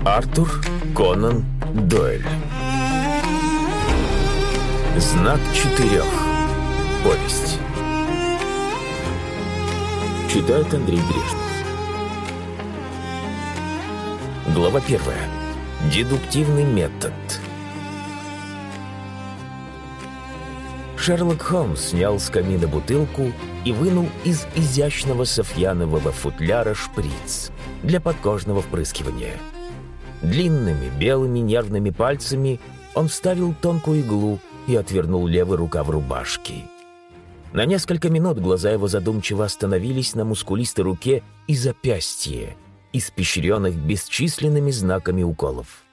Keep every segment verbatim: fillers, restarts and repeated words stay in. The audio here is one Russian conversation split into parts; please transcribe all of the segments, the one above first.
Артур Конан Дойль. Знак четырех. Повесть. Читает Андрей Брежнев. Глава первая. Дедуктивный метод. Шерлок Холмс снял с камина бутылку и вынул из изящного софьянового футляра шприц для подкожного впрыскивания. Длинными белыми нервными пальцами он вставил тонкую иглу и отвернул левый рукав рубашки. На несколько минут глаза его задумчиво остановились на мускулистой руке и запястье, испещренных бесчисленными знаками уколов.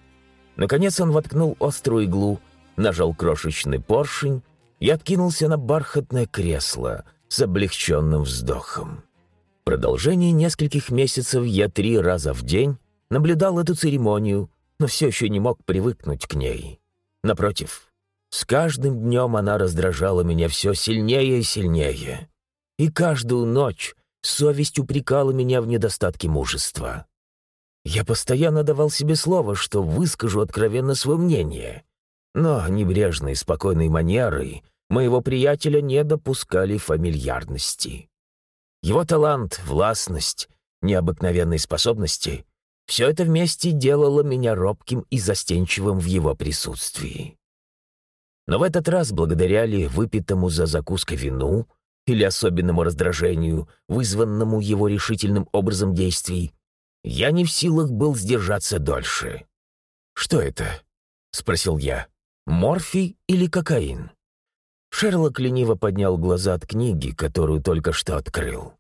Наконец он воткнул острую иглу, нажал крошечный поршень и откинулся на бархатное кресло с облегченным вздохом. В продолжении нескольких месяцев я три раза в день наблюдал эту церемонию, но все еще не мог привыкнуть к ней. Напротив, с каждым днем она раздражала меня все сильнее и сильнее. И каждую ночь совесть упрекала меня в недостатке мужества. Я постоянно давал себе слово, что выскажу откровенно свое мнение, но небрежные спокойные манеры моего приятеля не допускали фамильярности. Его талант, властность, необыкновенные способности — все это вместе делало меня робким и застенчивым в его присутствии. Но в этот раз, благодаря ли выпитому за закуской вину или особенному раздражению, вызванному его решительным образом действий, я не в силах был сдержаться дольше. «Что это?» — спросил я. «Морфий или кокаин?» Шерлок лениво поднял глаза от книги, которую только что открыл.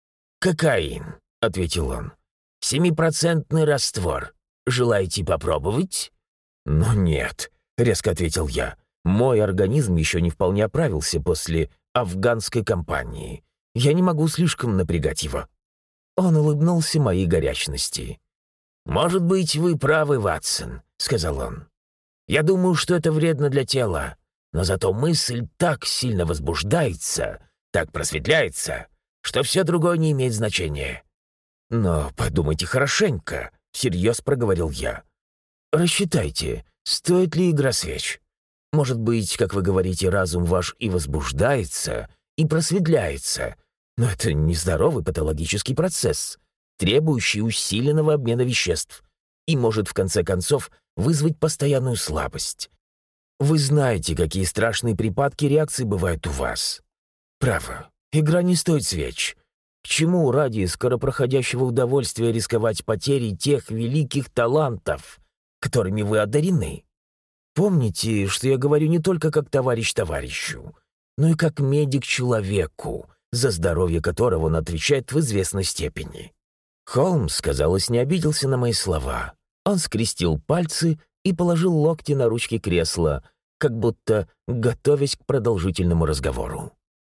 «Кокаин», — ответил он. «Семипроцентный раствор. Желаете попробовать?» «Ну нет», — резко ответил я. «Мой организм еще не вполне оправился после афганской кампании. Я не могу слишком напрягать его». Он улыбнулся моей горячности. «Может быть, вы правы, Ватсон», — сказал он. «Я думаю, что это вредно для тела, но зато мысль так сильно возбуждается, так просветляется, что все другое не имеет значения». «Но подумайте хорошенько», — всерьез проговорил я. «Рассчитайте, стоит ли игра свеч? Может быть, как вы говорите, разум ваш и возбуждается, и просветляется, но это нездоровый патологический процесс, требующий усиленного обмена веществ, и может, в конце концов, вызвать постоянную слабость. Вы знаете, какие страшные припадки реакции бывают у вас. Право, игра не стоит свеч. К чему ради скоропроходящего удовольствия рисковать потерей тех великих талантов, которыми вы одарены? Помните, что я говорю не только как товарищ товарищу, но и как медик человеку, за здоровье которого он отвечает в известной степени». Холмс, казалось, не обиделся на мои слова. Он скрестил пальцы и положил локти на ручки кресла, как будто готовясь к продолжительному разговору.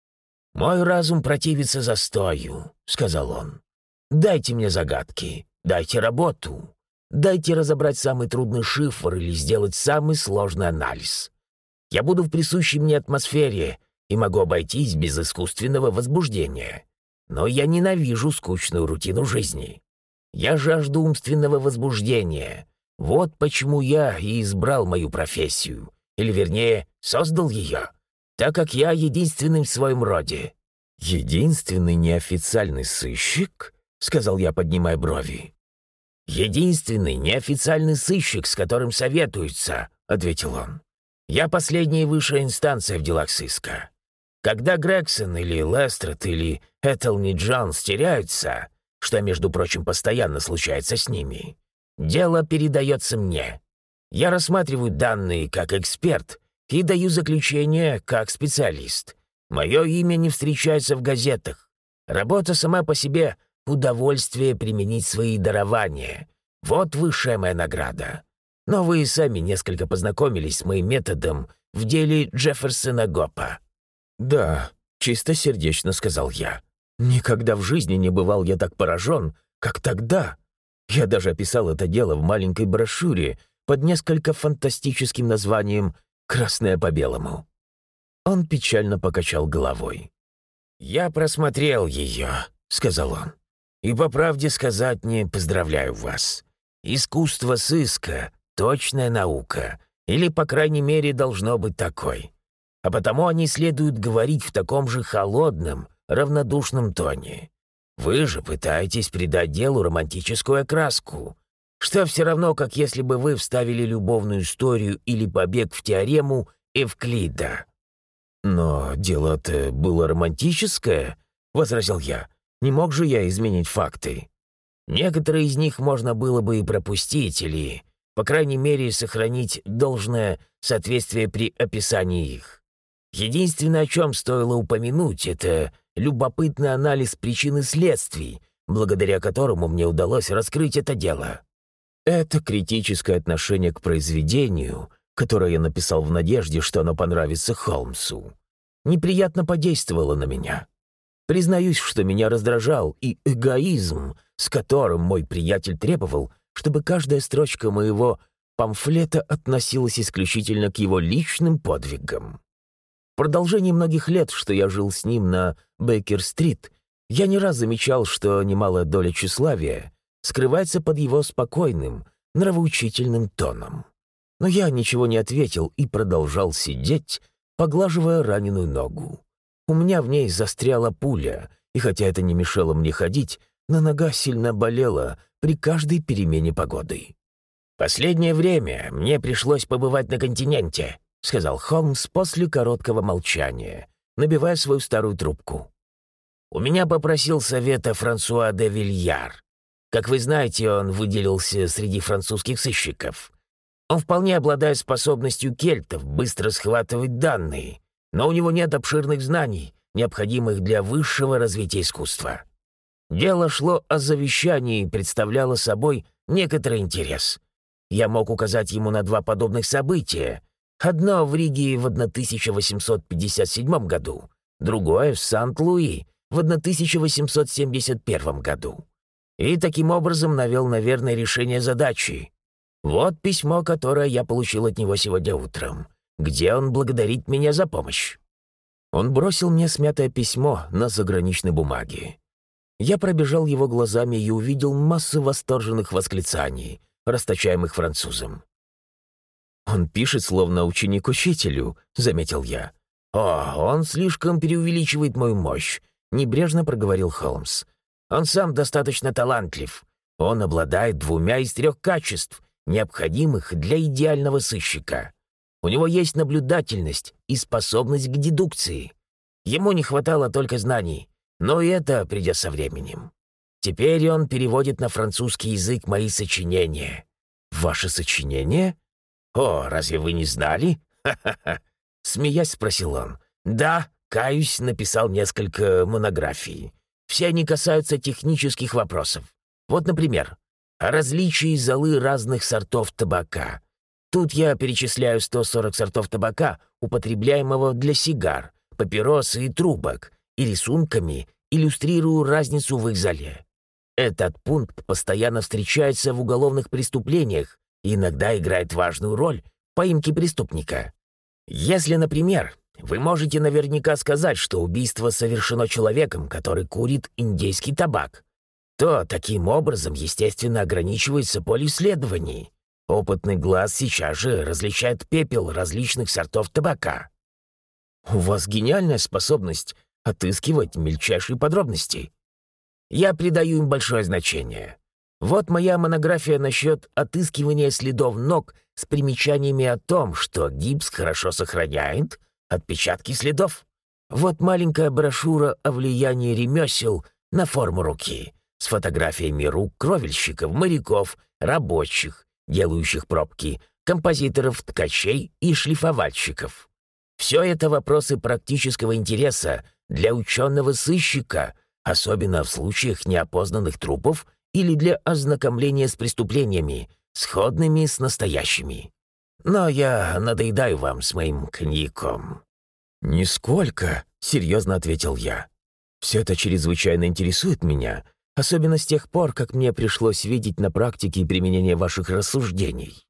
«Мой разум противится застою», — сказал он. «Дайте мне загадки, дайте работу, дайте разобрать самый трудный шифр или сделать самый сложный анализ. Я буду в присущей мне атмосфере и могу обойтись без искусственного возбуждения. Но я ненавижу скучную рутину жизни. Я жажду умственного возбуждения. Вот почему я и избрал мою профессию, или, вернее, создал ее, так как я единственный в своем роде». «Единственный неофициальный сыщик?» — сказал я, поднимая брови. «Единственный неофициальный сыщик, с которым советуются», — ответил он. «Я последняя высшая инстанция в делах сыска. Когда Грегсон или Лестрад или Этелни Джонс теряются, что, между прочим, постоянно случается с ними, дело передается мне. Я рассматриваю данные как эксперт и даю заключение как специалист. Мое имя не встречается в газетах. Работа сама по себе — удовольствие применить свои дарования. Вот высшая моя награда. Но вы сами несколько познакомились с моим методом в деле Джефферсона Гопа». «Да», — чистосердечно сказал я. «Никогда в жизни не бывал я так поражен, как тогда. Я даже описал это дело в маленькой брошюре под несколько фантастическим названием «Красное по белому». Он печально покачал головой. «Я просмотрел ее», — сказал он. «И по правде сказать, не поздравляю вас. Искусство сыска — точная наука, или, по крайней мере, должно быть такой. А потому они следует говорить в таком же холодном, равнодушном тоне. Вы же пытаетесь придать делу романтическую окраску, что все равно, как если бы вы вставили любовную историю или побег в теорему Эвклида». «Но дело-то было романтическое», — возразил я. «Не мог же я изменить факты?» «Некоторые из них можно было бы и пропустить, или, по крайней мере, сохранить должное соответствие при описании их. Единственное, о чем стоило упомянуть, это любопытный анализ причин и следствий, благодаря которому мне удалось раскрыть это дело. Это критическое отношение к произведению, которое я написал в надежде, что оно понравится Холмсу, неприятно подействовало на меня. Признаюсь, что меня раздражал и эгоизм, с которым мой приятель требовал, чтобы каждая строчка моего памфлета относилась исключительно к его личным подвигам. В продолжении многих лет, что я жил с ним на Бейкер-стрит, я не раз замечал, что немалая доля тщеславия скрывается под его спокойным, нравоучительным тоном. Но я ничего не ответил и продолжал сидеть, поглаживая раненую ногу. У меня в ней застряла пуля, и хотя это не мешало мне ходить, но нога сильно болела при каждой перемене погоды. «Последнее время мне пришлось побывать на континенте», — сказал Холмс после короткого молчания, набивая свою старую трубку. «У меня попросил совета Франсуа де Вильяр. Как вы знаете, он выделился среди французских сыщиков. Он вполне обладает способностью кельтов быстро схватывать данные, но у него нет обширных знаний, необходимых для высшего развития искусства. Дело шло о завещании и представляло собой некоторый интерес. Я мог указать ему на два подобных события. Одно в Риге в тысяча восемьсот пятьдесят седьмом году, другое в Сант-Луи в тысяча восемьсот семьдесят первом году. И таким образом навел на верное решение задачи. Вот письмо, которое я получил от него сегодня утром, где он благодарит меня за помощь». Он бросил мне смятое письмо на заграничной бумаге. Я пробежал его глазами и увидел массу восторженных восклицаний, расточаемых французом. «Он пишет, словно ученик учителю», — заметил я. «О, он слишком преувеличивает мою мощь», — небрежно проговорил Холмс. «Он сам достаточно талантлив. Он обладает двумя из трех качеств, необходимых для идеального сыщика. У него есть наблюдательность и способность к дедукции. Ему не хватало только знаний, но и это придет со временем. Теперь он переводит на французский язык мои сочинения». «Ваши сочинения? О, разве вы не знали?» «Ха-ха-ха», — смеясь спросил он. «Да, каюсь, написал несколько монографий. Все они касаются технических вопросов. Вот, например, о различии золы разных сортов табака. Тут я перечисляю сто сорок сортов табака, употребляемого для сигар, папирос и трубок, и рисунками иллюстрирую разницу в их золе. Этот пункт постоянно встречается в уголовных преступлениях и иногда играет важную роль в поимке преступника. Если, например, вы можете наверняка сказать, что убийство совершено человеком, который курит индейский табак, то таким образом, естественно, ограничивается поле исследований. Опытный глаз сейчас же различает пепел различных сортов табака. У вас гениальная способность отыскивать мельчайшие подробности. Я придаю им большое значение. Вот моя монография насчет отыскивания следов ног с примечаниями о том, что гипс хорошо сохраняет отпечатки следов. Вот маленькая брошюра о влиянии ремесел на форму руки с фотографиями рук кровельщиков, моряков, рабочих, делающих пробки, композиторов, ткачей и шлифовальщиков. Все это вопросы практического интереса для ученого-сыщика, особенно в случаях неопознанных трупов или для ознакомления с преступлениями, сходными с настоящими. Но я надоедаю вам с моим коньяком». «Нисколько», — серьезно ответил я. «Все это чрезвычайно интересует меня, особенно с тех пор, как мне пришлось видеть на практике применение ваших рассуждений.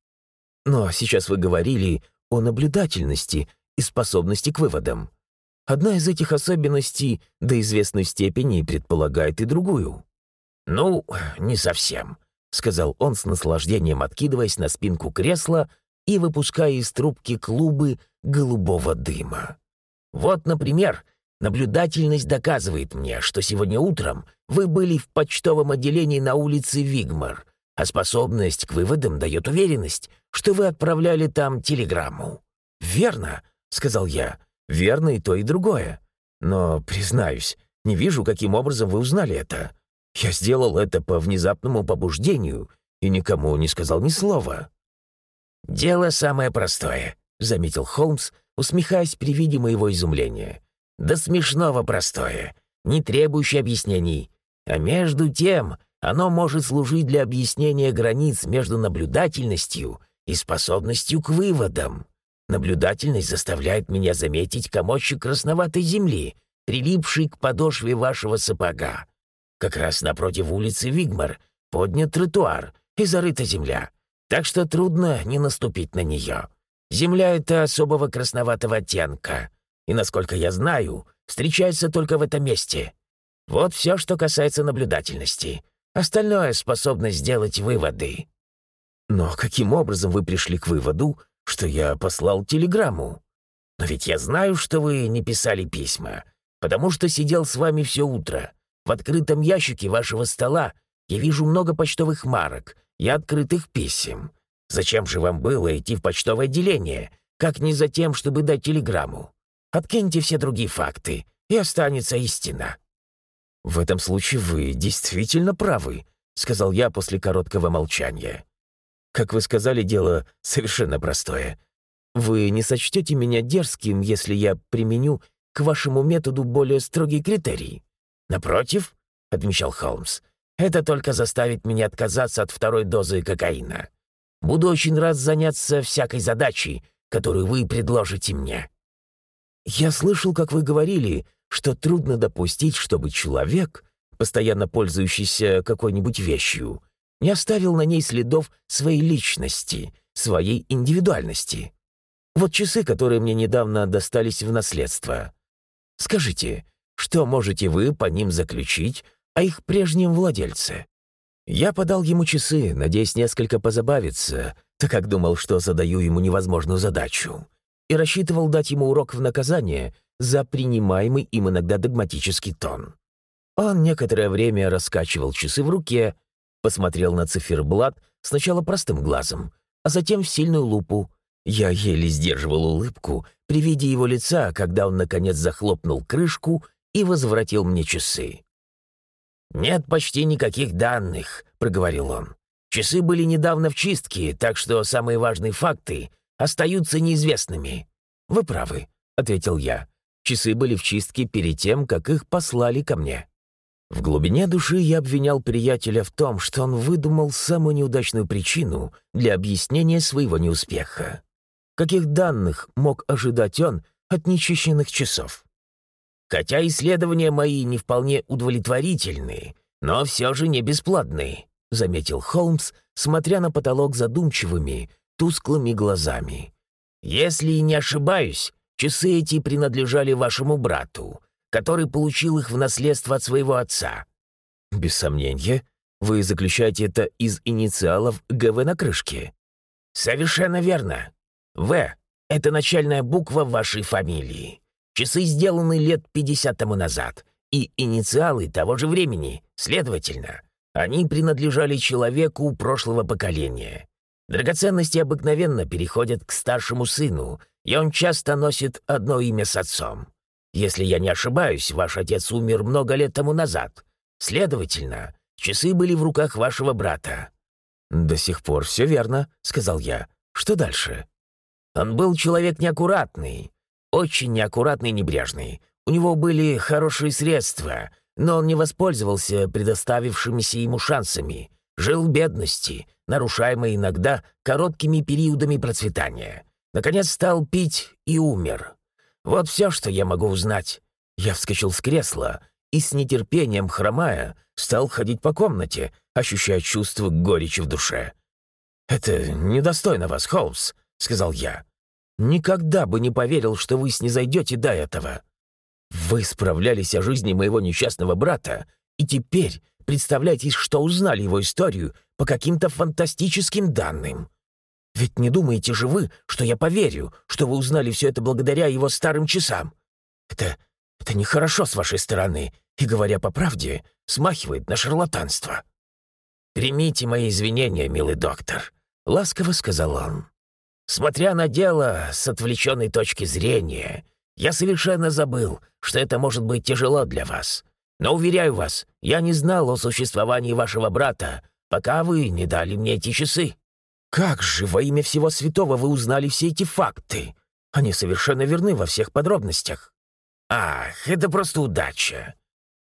Но сейчас вы говорили о наблюдательности и способности к выводам. Одна из этих особенностей до известной степени предполагает и другую». «Ну, не совсем. — сказал он с наслаждением, откидываясь на спинку кресла и выпуская из трубки клубы голубого дыма. «Вот, например, наблюдательность доказывает мне, что сегодня утром вы были в почтовом отделении на улице Вигмар, а способность к выводам дает уверенность, что вы отправляли там телеграмму». «Верно», — сказал я, — «верно и то, и другое. Но, признаюсь, не вижу, каким образом вы узнали это. Я сделал это по внезапному побуждению и никому не сказал ни слова». «Дело самое простое», — заметил Холмс, усмехаясь при виде моего изумления. «Да смешного простое, не требующее объяснений. А между тем оно может служить для объяснения границ между наблюдательностью и способностью к выводам. Наблюдательность заставляет меня заметить комочек красноватой земли, прилипший к подошве вашего сапога. Как раз напротив улицы Вигмар поднят тротуар и зарыта земля, так что трудно не наступить на нее. Земля эта особого красноватого оттенка, и, насколько я знаю, встречается только в этом месте. Вот все, что касается наблюдательности. Остальное — способность сделать выводы». «Но каким образом вы пришли к выводу, что я послал телеграмму? Но ведь я знаю, что вы не писали письма, потому что сидел с вами все утро. В открытом ящике вашего стола я вижу много почтовых марок и открытых писем. Зачем же вам было идти в почтовое отделение, как не за тем, чтобы дать телеграмму? Откиньте все другие факты, и останется истина». «В этом случае вы действительно правы», — сказал я после короткого молчания. «Как вы сказали, дело совершенно простое. Вы не сочтете меня дерзким, если я применю к вашему методу более строгие критерии?» «Напротив», — отмечал Холмс, — «это только заставит меня отказаться от второй дозы кокаина. Буду очень рад заняться всякой задачей, которую вы предложите мне». «Я слышал, как вы говорили, что трудно допустить, чтобы человек, постоянно пользующийся какой-нибудь вещью, не оставил на ней следов своей личности, своей индивидуальности. Вот часы, которые мне недавно достались в наследство. Скажите, что можете вы по ним заключить о их прежнем владельце?» Я подал ему часы, надеясь несколько позабавиться, так как думал, что задаю ему невозможную задачу, и рассчитывал дать ему урок в наказание за принимаемый им иногда догматический тон. Он некоторое время раскачивал часы в руке, посмотрел на циферблат сначала простым глазом, а затем в сильную лупу. Я еле сдерживал улыбку при виде его лица, когда он, наконец, захлопнул крышку и возвратил мне часы. «Нет почти никаких данных», — проговорил он. «Часы были недавно в чистке, так что самые важные факты остаются неизвестными». «Вы правы», — ответил я. «Часы были в чистке перед тем, как их послали ко мне». В глубине души я обвинял приятеля в том, что он выдумал самую неудачную причину для объяснения своего неуспеха. Каких данных мог ожидать он от нечищенных часов? «Хотя исследования мои не вполне удовлетворительны, но все же не бесплатны», — заметил Холмс, смотря на потолок задумчивыми, тусклыми глазами. «Если не ошибаюсь, часы эти принадлежали вашему брату, который получил их в наследство от своего отца». «Без сомнения. Вы заключаете это из инициалов ГВ на крышке?» «Совершенно верно. В — это начальная буква вашей фамилии. Часы сделаны лет пятьдесят тому назад, и инициалы того же времени, следовательно, они принадлежали человеку прошлого поколения. Драгоценности обыкновенно переходят к старшему сыну, и он часто носит одно имя с отцом. Если я не ошибаюсь, ваш отец умер много лет тому назад. Следовательно, часы были в руках вашего брата». «До сих пор все верно», — сказал я. «Что дальше?» «Он был человек неаккуратный, очень неаккуратный и небрежный. У него были хорошие средства, но он не воспользовался предоставившимися ему шансами. Жил в бедности, нарушаемой иногда короткими периодами процветания. Наконец стал пить и умер. Вот все, что я могу узнать». Я вскочил с кресла и с нетерпением, хромая, стал ходить по комнате, ощущая чувство горечи в душе. «Это недостойно вас, Холмс», — сказал я. «Никогда бы не поверил, что вы снизойдете до этого. Вы справлялись о жизни моего несчастного брата, и теперь представляете, что узнали его историю по каким-то фантастическим данным. Ведь не думаете же вы, что я поверю, что вы узнали все это благодаря его старым часам? Это... это нехорошо с вашей стороны, и, говоря по правде, смахивает на шарлатанство». «Примите мои извинения, милый доктор», — ласково сказал он. «Смотря на дело с отвлеченной точки зрения, я совершенно забыл, что это может быть тяжело для вас. Но, уверяю вас, я не знал о существовании вашего брата, пока вы не дали мне эти часы». «Как же во имя всего святого вы узнали все эти факты? Они совершенно верны во всех подробностях». «Ах, это просто удача.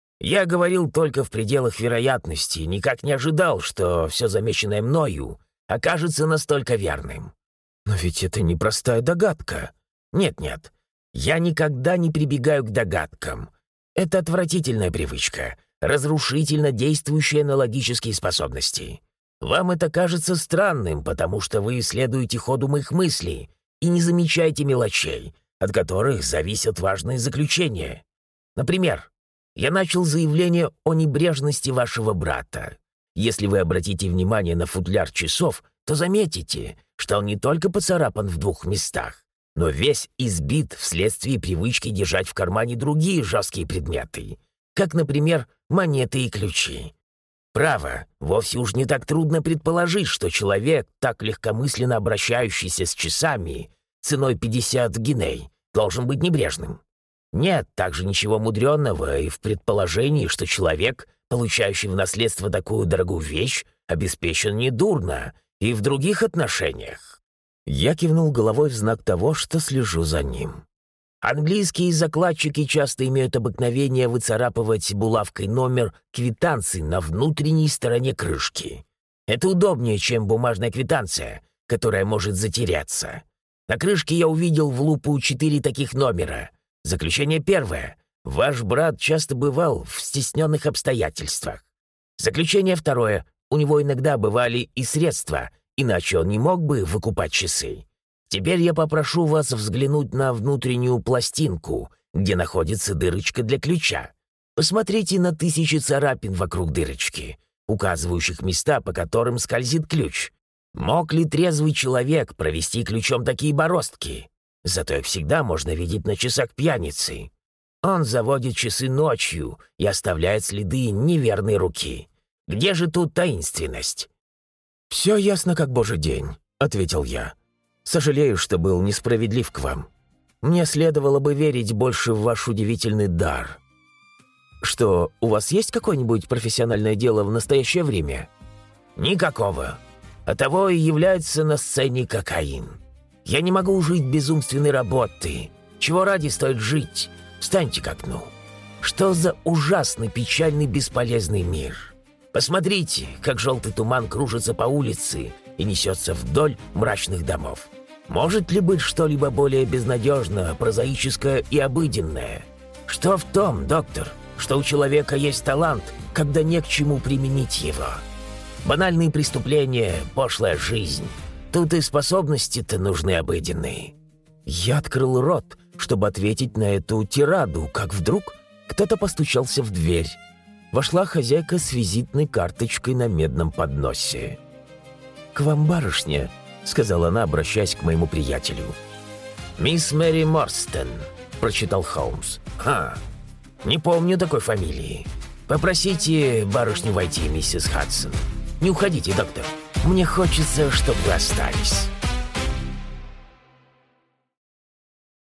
Я говорил только в пределах вероятности, никак не ожидал, что все замеченное мною окажется настолько верным». «Но ведь это непростая догадка». «Нет-нет, я никогда не прибегаю к догадкам. Это отвратительная привычка, разрушительно действующая на логические способности. Вам это кажется странным, потому что вы исследуете ходу моих мыслей и не замечаете мелочей, от которых зависят важные заключения. Например, я начал заявление о небрежности вашего брата. Если вы обратите внимание на футляр часов, то заметите, что он не только поцарапан в двух местах, но весь избит вследствие привычки держать в кармане другие жесткие предметы, как, например, монеты и ключи. Право, вовсе уж не так трудно предположить, что человек, так легкомысленно обращающийся с часами ценой пятьдесят гиней, должен быть небрежным. Нет также ничего мудренного и в предположении, что человек, получающий в наследство такую дорогую вещь, обеспечен недурно и в других отношениях». Я кивнул головой в знак того, что слежу за ним. Английские закладчики часто имеют обыкновение выцарапывать булавкой номер квитанции на внутренней стороне крышки. Это удобнее, чем бумажная квитанция, которая может затеряться. На крышке я увидел в лупу четыре таких номера. Заключение первое. Ваш брат часто бывал в стесненных обстоятельствах. Заключение второе. У него иногда бывали и средства, иначе он не мог бы выкупать часы. Теперь я попрошу вас взглянуть на внутреннюю пластинку, где находится дырочка для ключа. Посмотрите на тысячи царапин вокруг дырочки, указывающих места, по которым скользит ключ. Мог ли трезвый человек провести ключом такие бороздки? Зато их всегда можно видеть на часах пьяницы. Он заводит часы ночью и оставляет следы неверной руки. Где же тут таинственность?» «Все ясно, как божий день», — ответил я. «Сожалею, что был несправедлив к вам. Мне следовало бы верить больше в ваш удивительный дар. Что, у вас есть какое-нибудь профессиональное дело в настоящее время?» «Никакого. Оттого и является на сцене кокаин. Я не могу жить без умственной работы. Чего ради стоит жить? Встаньте к окну. Что за ужасный, печальный, бесполезный мир? Посмотрите, как желтый туман кружится по улице и несется вдоль мрачных домов. Может ли быть что-либо более безнадежно, прозаическое и обыденное? Что в том, доктор, что у человека есть талант, когда не к чему применить его? Банальные преступления, пошлая жизнь. Тут и способности-то нужны обыденные». Я открыл рот, чтобы ответить на эту тираду, как вдруг кто-то постучался в дверь. Вошла хозяйка с визитной карточкой на медном подносе. «К вам барышня», — сказала она, обращаясь к моему приятелю. «Мисс Мэри Морстон», — прочитал Холмс. «Ха, не помню такой фамилии. Попросите барышню войти, миссис Хадсон. Не уходите, доктор. Мне хочется, чтобы вы остались».